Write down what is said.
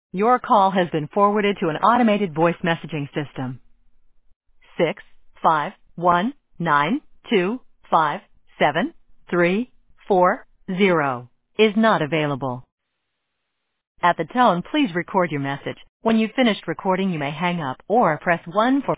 Your call has been forwarded to an automated voice messaging system. 65192573440 is not available. At the tone, please record your message. When you've finished recording, you may hang up or press 1 for